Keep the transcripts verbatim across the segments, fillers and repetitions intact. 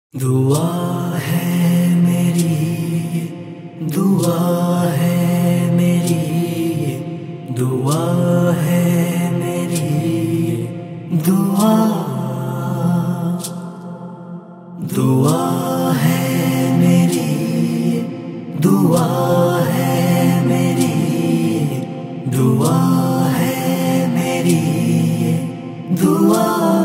दुआ है मेरी, दुआ है मेरी, दुआ है मेरी, दुआ दुआ है मेरी, दुआ है मेरी, दुआ है मेरी, दुआ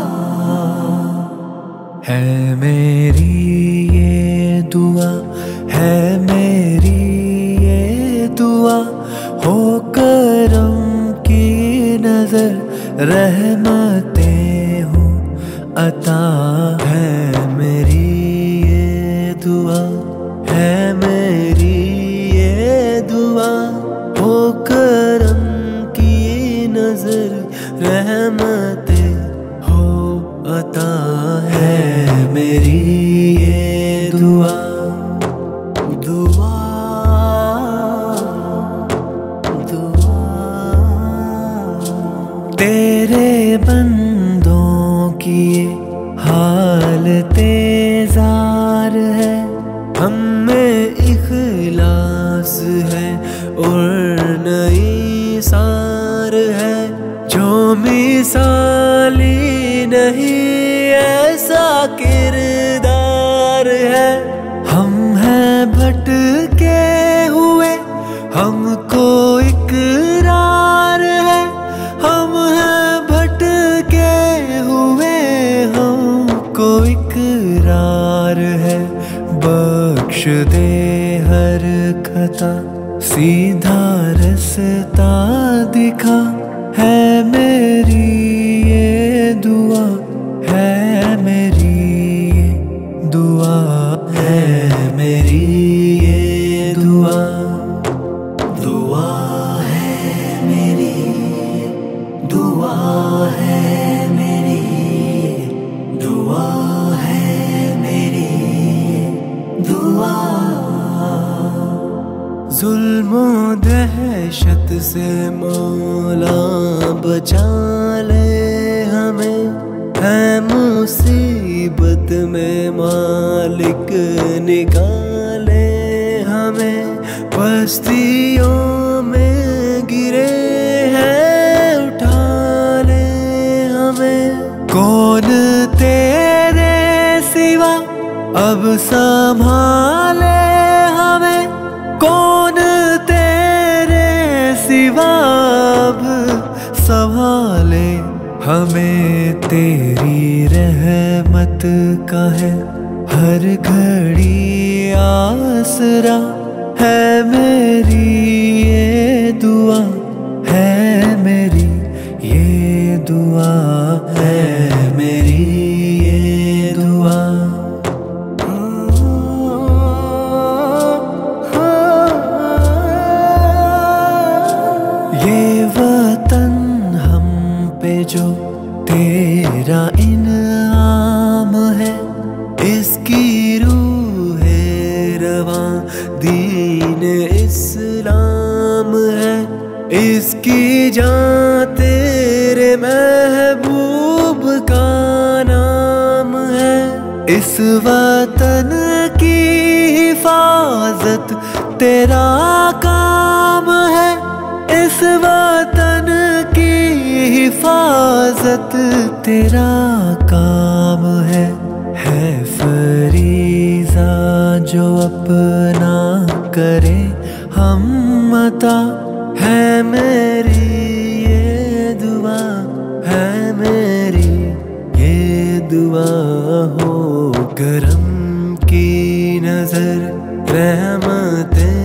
है मेरी ये दुआ, है मेरी ये दुआ, हो करम की नजर रहमतें हो अता। है मेरी ये दुआ, है मेरी ये दुआ, हो करम की नजर रहमतें हो अता। है मेरी ये दुआ, दुआ दुआ तेरे बंदों की ये हालते ज़ार है, हम में इखलास है और नई सार है, जो मिसाली नहीं ऐसा किरदार है। हम हैं भटके हुए, हमको इकरार है, हम हैं भटके हुए, हमको इकरार है। बख्श दे हर खता, सीधा रास्ता दिखा। है मेरी ये दुआ, है मेरी ये दुआ, है मेरी ये दुआ, दुआ है मेरी, दुआ है मेरी, दुआ है मेरी, दुआ। जुल्म दहशत से मौला बचा ले हमें, है मुसीबत में मालिक निकाले हमें। बस्तियों में गिरे हैं उठा ले हमें, कौन तेरे सिवा अब संभाले हमें, कौन तेरे सिवा अब संभाले हमें। तेरी रहमत का है हर घड़ी आसरा। है मेरी ये दुआ, है मेरी ये दुआ, है मेरी ये दुआ। ये वतन हम पे जो तेरा इनाम है, इसकी रूह रवां दीन इस्लाम है, इसकी जान तेरे महबूब का नाम है। इस वतन की हिफाजत तेरा काम है, इस वतन की हिफाजत तेरा काम है। है फरीज़ा जो अपना करे हम अता। है मेरी ये दुआ, है मेरी ये दुआ, हो करम की नजर रहमतें